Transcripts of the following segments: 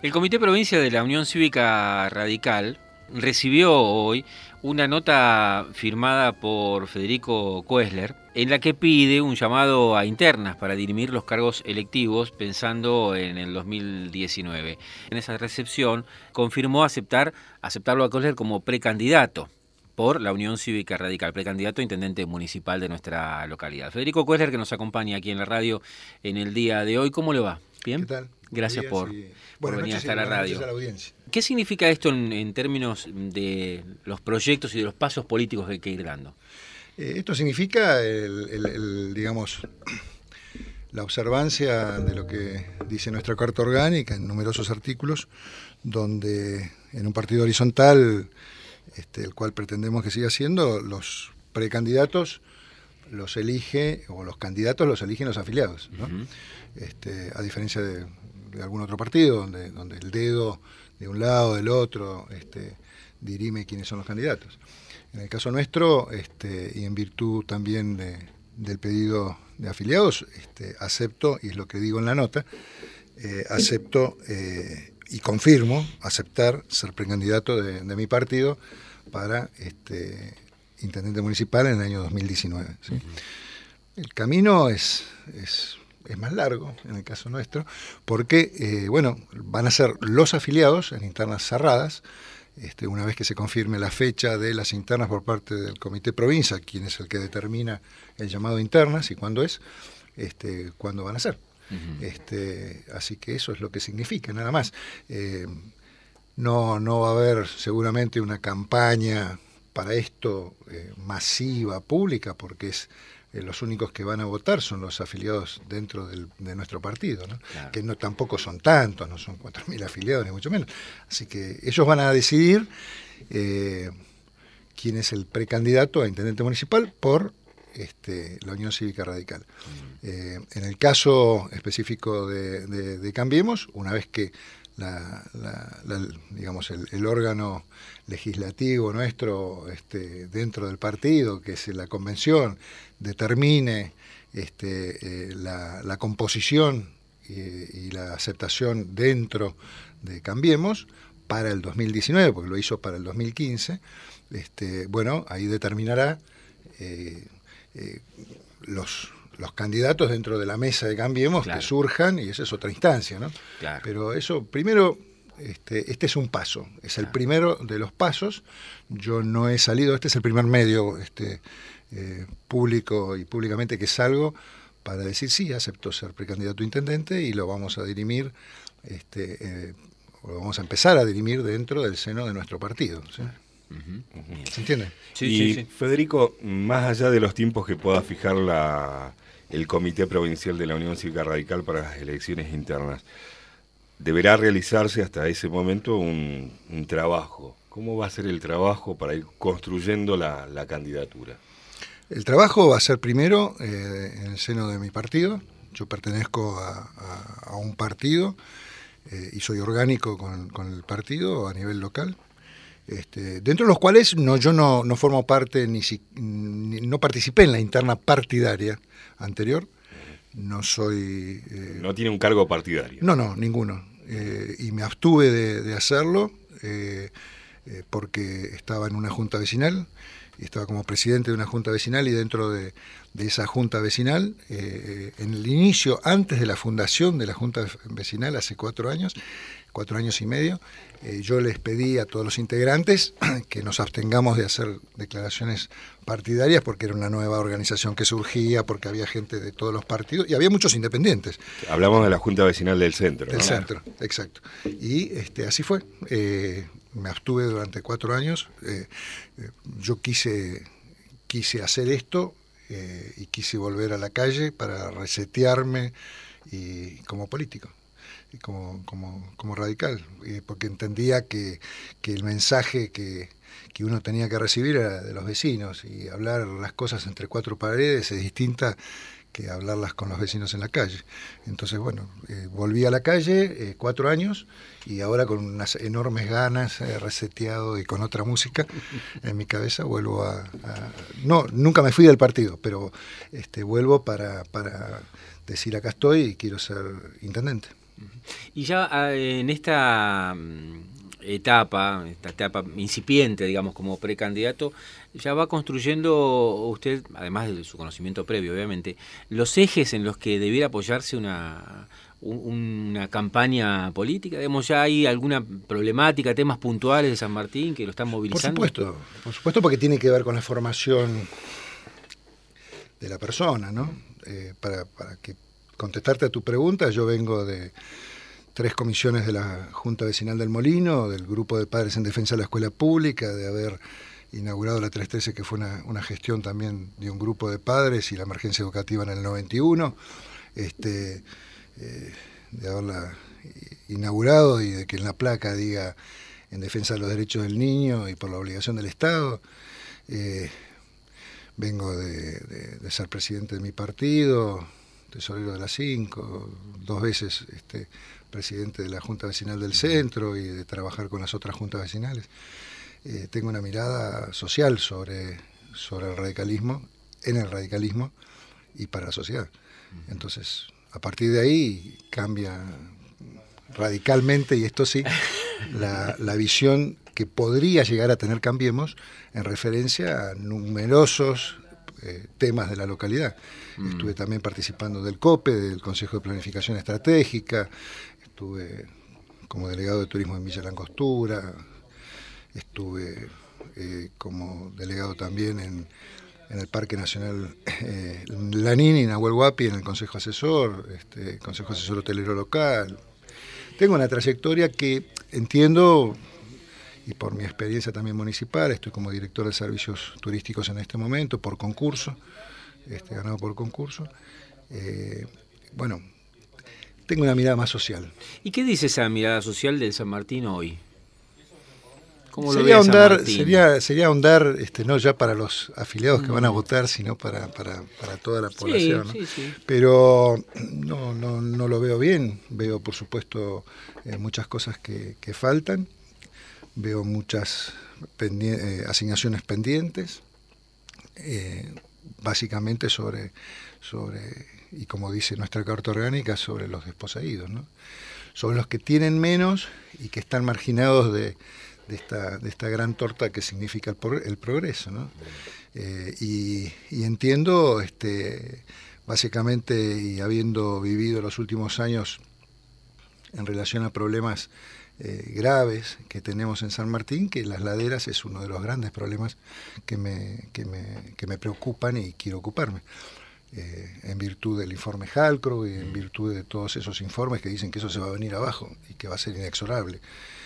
El Comité Provincia de la Unión Cívica Radical recibió hoy una nota firmada por Federico Koesler en la que pide un llamado a internas para dirimir los cargos electivos pensando en el 2019. En esa recepción confirmó aceptarlo a Koesler como precandidato por la Unión Cívica Radical, precandidato a intendente municipal de nuestra localidad. Federico Koesler, que nos acompaña aquí en la radio en el día de hoy. ¿Cómo le va? ¿Bien? ¿Qué tal? Gracias por venir hasta la radio. A la audiencia. ¿Qué significa esto en términos de los proyectos y de los pasos políticos que hay que ir dando? Esto significa, digamos, la observancia de lo que dice nuestra Carta Orgánica en numerosos artículos, donde en un partido horizontal, el cual pretendemos que siga siendo, los precandidatos los elige, o los candidatos los eligen los afiliados, ¿no? A diferencia de algún otro partido, donde el dedo de un lado o del otro dirime quiénes son los candidatos. En el caso nuestro, y en virtud también del pedido de afiliados, acepto, y es lo que digo en la nota, acepto y confirmo aceptar ser precandidato de mi partido para intendente municipal en el año 2019. ¿Sí? El camino es más largo en el caso nuestro, porque van a ser los afiliados en internas cerradas, una vez que se confirme la fecha de las internas por parte del Comité Provincia, quien es el que determina el llamado internas y cuándo van a ser. Así que eso es lo que significa, nada más. No va a haber seguramente una campaña para esto masiva, pública, porque los únicos que van a votar son los afiliados dentro de nuestro partido, ¿no? Claro. Que tampoco son tantos, no son 4.000 afiliados, ni mucho menos. Así que ellos van a decidir quién es el precandidato a intendente municipal por la Unión Cívica Radical. En el caso específico de Cambiemos, una vez que digamos el órgano legislativo nuestro dentro del partido, que es la convención, determine la composición y la aceptación dentro de Cambiemos para el 2019, porque lo hizo para el 2015, ahí determinará los candidatos dentro de la mesa de Cambiemos, claro, que surjan, y esa es otra instancia, ¿no? Claro. Pero eso, primero, este es un paso, es el primero de los pasos. Yo no he salido, este es el primer medio público y públicamente que salgo para decir sí, acepto ser precandidato a intendente y lo vamos a dirimir, o lo vamos a empezar a dirimir dentro del seno de nuestro partido, ¿sí? ¿Se entiende? Sí. Federico, más allá de los tiempos que pueda fijar el Comité Provincial de la Unión Cívica Radical para las elecciones internas, deberá realizarse hasta ese momento un trabajo. ¿Cómo va a ser el trabajo para ir construyendo la candidatura? El trabajo va a ser primero en el seno de mi partido. Yo pertenezco a un partido y soy orgánico con el partido a nivel local. Dentro de los cuales yo no formo parte no participé en la interna partidaria anterior. No soy... ¿No tiene un cargo partidario? No, ninguno. Y me abstuve de hacerlo porque estaba en una junta vecinal, y estaba como presidente de una junta vecinal, y dentro de esa junta vecinal, en el inicio, antes de la fundación de la junta vecinal, hace 4 años y medio, yo les pedí a todos los integrantes que nos abstengamos de hacer declaraciones partidarias, porque era una nueva organización que surgía, porque había gente de todos los partidos, y había muchos independientes. Hablamos de la Junta Vecinal del Centro, ¿no? Del Centro, exacto. Y así fue. Me abstuve durante 4 años. Yo quise hacer esto y quise volver a la calle para resetearme y como político. Como radical, porque entendía que el mensaje que uno tenía que recibir era de los vecinos, y hablar las cosas entre 4 paredes es distinta que hablarlas con los vecinos en la calle. Entonces, volví a la calle 4 años, y ahora con unas enormes ganas, reseteado y con otra música en mi cabeza, vuelvo nunca me fui del partido, pero vuelvo para decir acá estoy y quiero ser intendente. Y ya en esta esta etapa incipiente, digamos, como precandidato, ya va construyendo usted, además de su conocimiento previo, obviamente, los ejes en los que debiera apoyarse una campaña política. Digamos, ¿ya hay alguna problemática, temas puntuales de San Martín que lo están movilizando? Por supuesto, porque tiene que ver con la formación de la persona, ¿no? Para que contestarte a tu pregunta, yo vengo de 3 comisiones de la Junta Vecinal del Molino, del Grupo de Padres en Defensa de la Escuela Pública, de haber inaugurado la 313, que fue una gestión también de un grupo de padres, y la emergencia educativa en el 91, de haberla inaugurado y de que en la placa diga en defensa de los derechos del niño y por la obligación del Estado. Vengo de ser presidente de mi partido, tesorero de la 5, 2 veces presidente de la Junta Vecinal del Centro y de trabajar con las otras juntas vecinales. Tengo una mirada social sobre el radicalismo, en el radicalismo y para la sociedad. Entonces, a partir de ahí cambia radicalmente, y esto sí, la visión que podría llegar a tener Cambiemos en referencia a numerosos temas de la localidad. Estuve también participando del COPE, del Consejo de Planificación Estratégica, estuve como delegado de turismo en Villa Langostura, estuve como delegado también en el Parque Nacional Lanín y Nahuel Huapi, en el Consejo Asesor, Consejo Asesor Hotelero Local. Tengo una trayectoria que entiendo, y por mi experiencia también municipal, estoy como director de servicios turísticos en este momento, por concurso, ganado por concurso. Bueno, tengo una mirada más social. ¿Y qué dice esa mirada social del San Martín hoy? ¿Cómo lo sería ve San Martín? Sería ahondar, no ya para los afiliados que van a votar, sino para toda la población, ¿no? Sí. Pero no lo veo bien. Veo, por supuesto, muchas cosas que faltan. Veo muchas asignaciones pendientes, básicamente sobre, y como dice nuestra Carta Orgánica, sobre los desposeídos, ¿no? Sobre los que tienen menos y que están marginados de esta gran torta que significa el progreso, ¿no? Y entiendo, básicamente, y habiendo vivido los últimos años en relación a problemas graves que tenemos en San Martín, que las laderas es uno de los grandes problemas que me preocupan y quiero ocuparme. En virtud del informe Halcro y en virtud de todos esos informes que dicen que eso se va a venir abajo y que va a ser inexorable.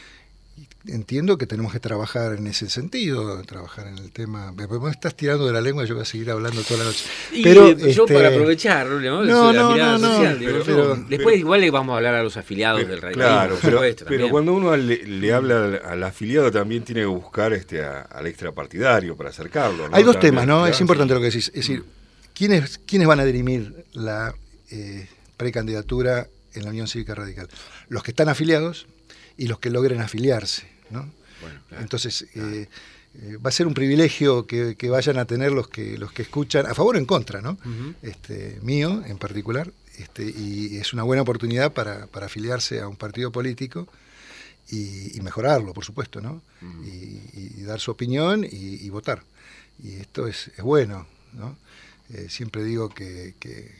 Y entiendo que tenemos que trabajar en ese sentido, trabajar en el tema. Me estás tirando de la lengua, yo voy a seguir hablando toda la noche. Pero yo para aprovechar, ¿no? La mirada social, pero después igual le vamos a hablar a los afiliados del radicalismo. Claro, por supuesto, pero cuando uno le habla al afiliado también tiene que buscar al extrapartidario para acercarlo, ¿no? Hay dos también, temas, ¿no? claro, Es importante lo que decís. Es decir, ¿quiénes van a dirimir la precandidatura en la Unión Cívica Radical? Los que están afiliados y los que logren afiliarse, ¿no? Bueno, claro, entonces, va a ser un privilegio que vayan a tener los que escuchan, a favor o en contra, ¿no? Mío en particular, y es una buena oportunidad para afiliarse a un partido político y mejorarlo, por supuesto, ¿no? Y dar su opinión y votar. Y esto es bueno, ¿no? Siempre digo que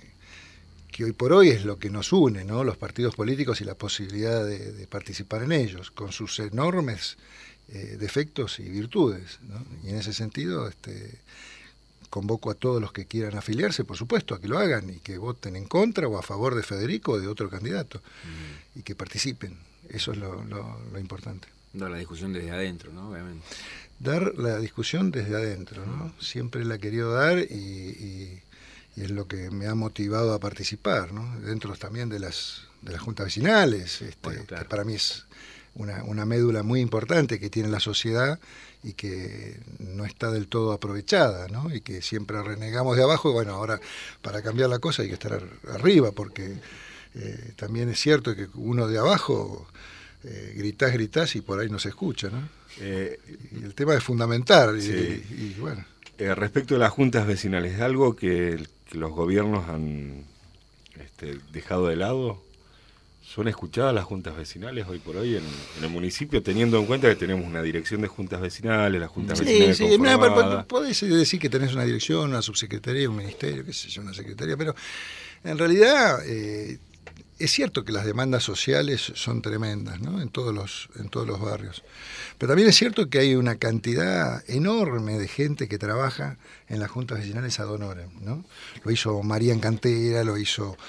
hoy por hoy es lo que nos une, ¿no? Los partidos políticos y la posibilidad de participar en ellos, con sus enormes defectos y virtudes, ¿no? Y en ese sentido convoco a todos los que quieran afiliarse, por supuesto, a que lo hagan y que voten en contra o a favor de Federico o de otro candidato, y que participen. Eso es lo importante. Dar la discusión desde adentro, ¿no? Obviamente. Dar la discusión desde adentro, ¿no? Siempre la he querido dar y es lo que me ha motivado a participar, ¿no? Dentro también de las juntas vecinales, Bueno, claro, que para mí es una médula muy importante que tiene la sociedad y que no está del todo aprovechada, ¿no? Y que siempre renegamos de abajo, y bueno, ahora para cambiar la cosa hay que estar arriba, porque también es cierto que uno de abajo gritás y por ahí no se escucha, ¿no? Y el tema es fundamental, sí. y bueno. Respecto a las juntas vecinales, ¿es algo que los gobiernos han dejado de lado? ¿Son escuchadas las juntas vecinales hoy por hoy en el municipio, teniendo en cuenta que tenemos una dirección de juntas vecinales, las juntas vecinales conformadas? Podés decir que tenés una dirección, una subsecretaría, un ministerio, qué sé yo, una secretaría, pero en realidad es cierto que las demandas sociales son tremendas, ¿no? en todos los barrios. Pero también es cierto que hay una cantidad enorme de gente que trabaja en las juntas vecinales ad honorem, ¿no? Lo hizo María en Cantera, lo hizo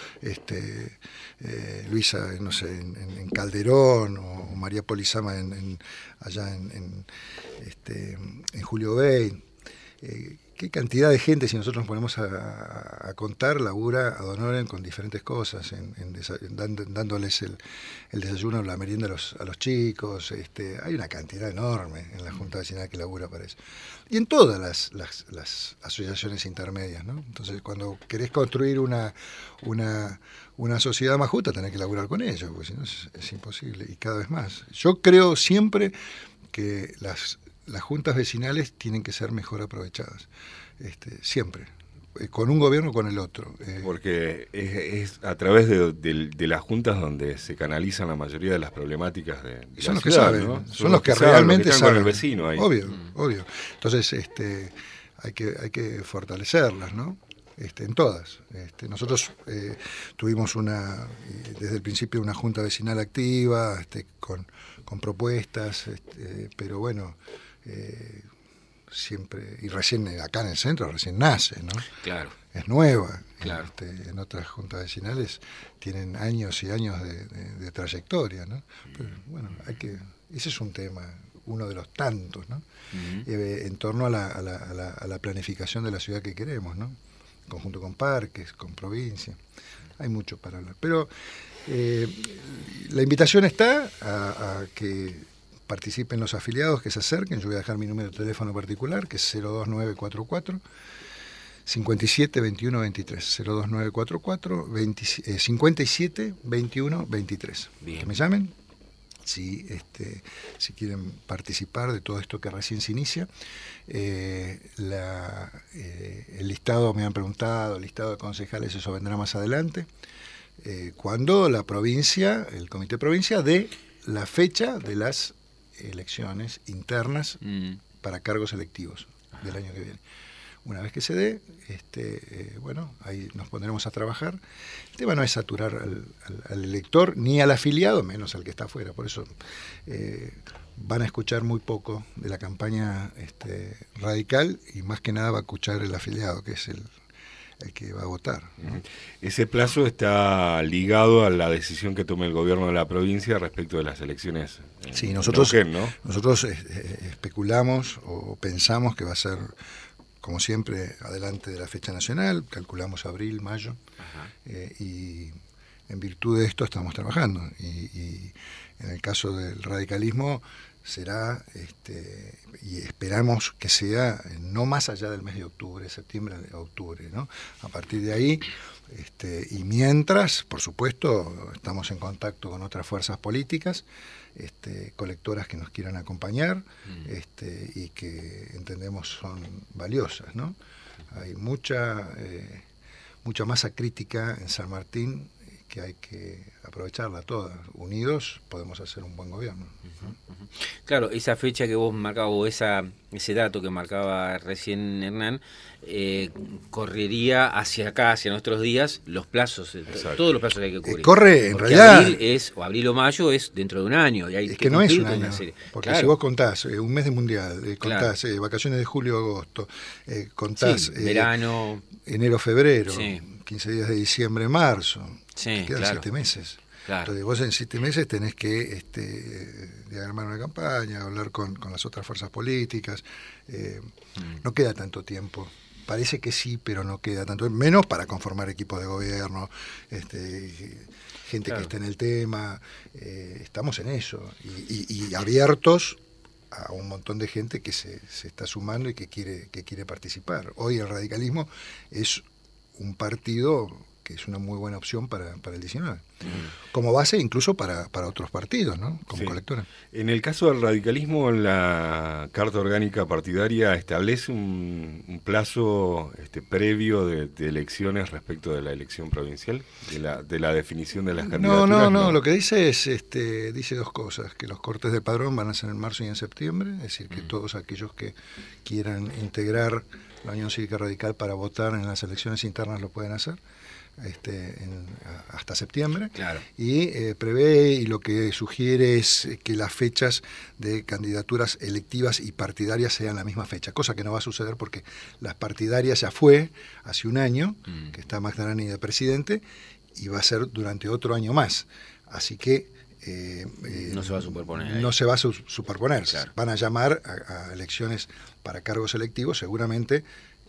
Luisa, no sé, en Calderón, o María Polizama allá en Julio Bey. Qué cantidad de gente, si nosotros nos ponemos a contar, labura ad honorem con diferentes cosas, dándoles el desayuno o la merienda a los chicos. Hay una cantidad enorme en la Junta Vecinal que labura para eso. Y en todas las asociaciones intermedias, ¿no? Entonces, cuando querés construir una sociedad más justa, tenés que laburar con ellos, porque si no es imposible, y cada vez más. Yo creo siempre que las juntas vecinales tienen que ser mejor aprovechadas, siempre, con un gobierno o con el otro. Porque es a través de las juntas donde se canalizan la mayoría de las problemáticas de son la los ciudad, que saben, ¿no? son los que realmente saben. Con el vecino ahí. Obvio. Entonces, hay que fortalecerlas, ¿no? En todas. Nosotros tuvimos desde el principio una junta vecinal activa, con propuestas, pero bueno, siempre, y recién acá en el centro recién nace, ¿no? Claro. Es nueva. Claro. En otras juntas vecinales tienen años y años de trayectoria, ¿no? Pero bueno, ese es un tema, uno de los tantos, ¿no? Uh-huh. En torno a la planificación de la ciudad que queremos, ¿no? En conjunto con parques, con provincia. Hay mucho para hablar. Pero la invitación está a que participen los afiliados, que se acerquen. Yo voy a dejar mi número de teléfono particular, que es 02944 57 21 23. 02944 57 21 23. Bien. Que me llamen si quieren participar de todo esto que recién se inicia. El listado, me han preguntado, el listado de concejales, eso vendrá más adelante, cuando la provincia, el comité provincia, dé la fecha de las elecciones internas para cargos electivos del año que viene. Una vez que se dé, bueno, ahí nos pondremos a trabajar. El tema no es saturar al elector ni al afiliado, menos al que está afuera. Por eso van a escuchar muy poco de la campaña radical, y más que nada va a escuchar el afiliado, que es el que va a votar, ¿no? Ese plazo está ligado a la decisión que tome el gobierno de la provincia respecto de las elecciones. Sí, nosotros Neuquén, ¿no? Especulamos o pensamos que va a ser, como siempre, adelante de la fecha nacional, calculamos abril, mayo, y en virtud de esto estamos trabajando. Y en el caso del radicalismo será, y esperamos que sea no más allá del mes de octubre, septiembre, octubre, ¿no? A partir de ahí, y mientras, por supuesto, estamos en contacto con otras fuerzas políticas, colectoras que nos quieran acompañar, y que entendemos son valiosas, ¿no? Hay mucha masa crítica en San Martín que hay que aprovecharla toda. Unidos podemos hacer un buen gobierno. Claro, esa fecha que vos marcabas, o ese dato que marcaba recién Hernán, correría hacia acá, hacia nuestros días, los plazos, todos los plazos que hay que cubrir. Corre, en realidad. Abril o mayo es dentro de un año. Y hay que no es un año. Porque claro, si vos contás un mes de mundial, contás vacaciones de julio, agosto, contás verano, enero, febrero, 15 días de diciembre, marzo. Quedan 7 meses. Claro. Entonces vos en 7 meses tenés que diagramar una campaña, hablar con las otras fuerzas políticas. No queda tanto tiempo. Parece que sí, pero no queda tanto. Menos para conformar equipos de gobierno, gente que esté en el tema. Estamos en eso. Y abiertos a un montón de gente que se está sumando y que quiere participar. Hoy el radicalismo es un partido es una muy buena opción para el 19. Como base incluso para otros partidos, ¿no? Como colectora. En el caso del radicalismo, la Carta Orgánica Partidaria establece un plazo previo de elecciones respecto de la elección provincial, de la definición de las candidaturas. No, lo que dice es, dice dos cosas, que los cortes de padrón van a ser en marzo y en septiembre, es decir, que todos aquellos que quieran integrar la Unión Cívica Radical para votar en las elecciones internas lo pueden hacer. Hasta septiembre, claro. Y prevé, y lo que sugiere es que las fechas de candidaturas electivas y partidarias sean la misma fecha, cosa que no va a suceder porque las partidarias ya fue hace un año, que está Magdalani de presidente, y va a ser durante otro año más, así que no se va a superponer. No se va a superponer, claro. Van a llamar a elecciones para cargos electivos, seguramente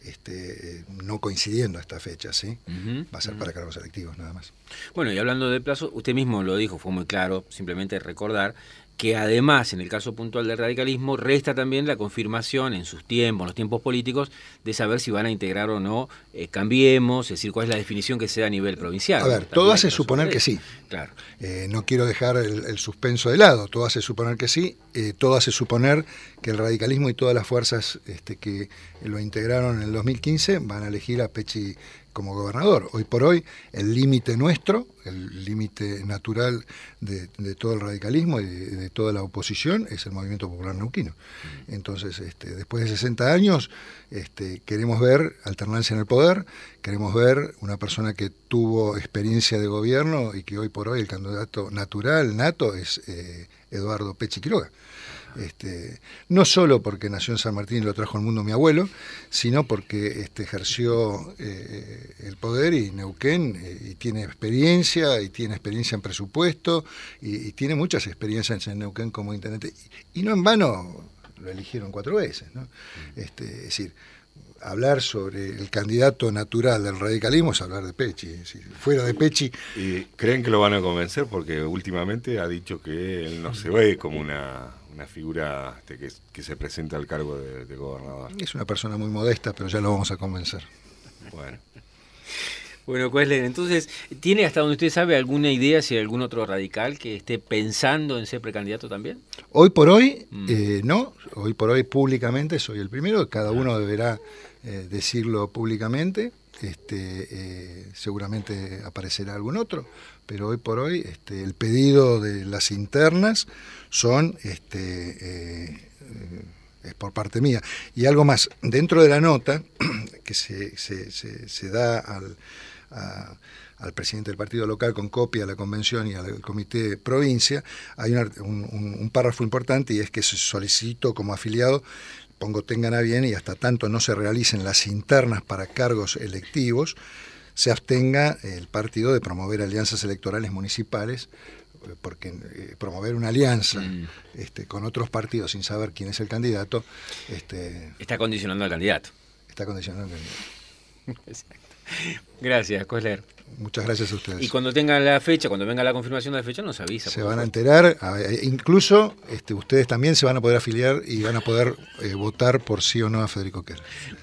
no coincidiendo a esta fecha, ¿sí? Va a ser para cargos electivos nada más. Bueno, y hablando de plazo, usted mismo lo dijo, fue muy claro, simplemente recordar que además, en el caso puntual del radicalismo, resta también la confirmación en sus tiempos, en los tiempos políticos, de saber si van a integrar o no Cambiemos, es decir, cuál es la definición que se da a nivel provincial. A ver, todo hace suponer que sí. Claro. No quiero dejar el suspenso de lado, todo hace suponer que sí, todo hace suponer que el radicalismo y todas las fuerzas que lo integraron en el 2015 van a elegir a Pecci como gobernador. Hoy por hoy, el límite nuestro, el límite natural de todo el radicalismo y de toda la oposición es el Movimiento Popular Neuquino. Entonces, después de 60 años, queremos ver alternancia en el poder, queremos ver una persona que tuvo experiencia de gobierno y que hoy por hoy el candidato natural, nato, es Eduardo Pecci Quiroga. No solo porque nació en San Martín y lo trajo al mundo mi abuelo, sino porque ejerció el poder y Neuquén y tiene experiencia en presupuesto y tiene muchas experiencias en Neuquén como intendente y no en vano lo eligieron 4 veces, ¿no? Es decir, hablar sobre el candidato natural del radicalismo es hablar de Pecci. Fuera de Pecci... ¿Y creen que lo van a convencer? Porque últimamente ha dicho que él no se ve como una figura que se presenta al cargo de gobernador. Es una persona muy modesta, pero ya lo vamos a convencer. Bueno, Koesler, entonces, ¿tiene hasta donde usted sabe alguna idea si hay algún otro radical que esté pensando en ser precandidato también? Hoy por hoy, no. Hoy por hoy públicamente soy el primero. Cada uno deberá decirlo públicamente. Seguramente aparecerá algún otro, pero hoy por hoy el pedido de las internas son es por parte mía. Y algo más, dentro de la nota que se da al presidente del partido local con copia a la convención y al comité de provincia, hay un párrafo importante y es que se solicitó como afiliado, tengan a bien y hasta tanto no se realicen las internas para cargos electivos, se abstenga el partido de promover alianzas electorales municipales, porque promover una alianza con otros partidos sin saber quién es el candidato... está condicionando al candidato. Está condicionando al candidato. Exacto. Gracias, Koesler. Muchas gracias a ustedes. Y cuando tengan la fecha, cuando venga la confirmación de la fecha, nos avisa. Se van a enterar, incluso ustedes también se van a poder afiliar y van a poder votar por sí o no a Federico Koesler.